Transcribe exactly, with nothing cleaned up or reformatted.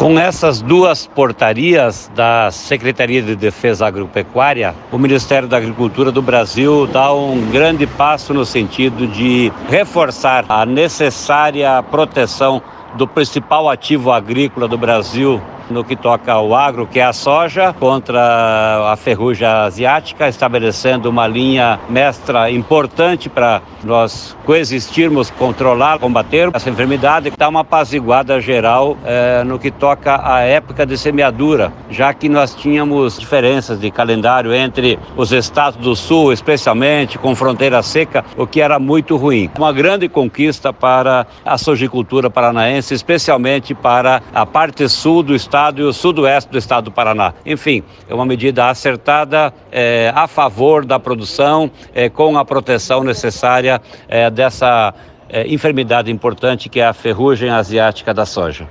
Com essas duas portarias da Secretaria de Defesa Agropecuária, o Ministério da Agricultura do Brasil dá um grande passo no sentido de reforçar a necessária proteção do principal ativo agrícola do Brasil no que toca ao agro, que é a soja, contra a ferrugem asiática, estabelecendo uma linha mestra importante para nós coexistirmos, controlar, combater essa enfermidade, dá uma apaziguada geral eh, no que toca à época de semeadura, já que nós tínhamos diferenças de calendário entre os estados do sul, especialmente com fronteira seca, o que era muito ruim. Uma grande conquista para a sojicultura paranaense, especialmente para a parte sul do estado e o sudoeste do estado do Paraná. Enfim, é uma medida acertada é, a favor da produção, é, com a proteção necessária é, dessa é, enfermidade importante que é a ferrugem asiática da soja.